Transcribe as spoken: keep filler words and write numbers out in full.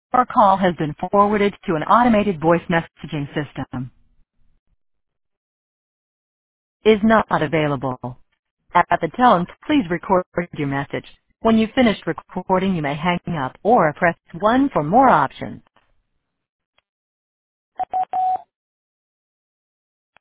Your call has been forwarded to an automated voice messaging system. Is not available. At the tone, please record your message. When you've finished recording, you may hang up or press one for more options.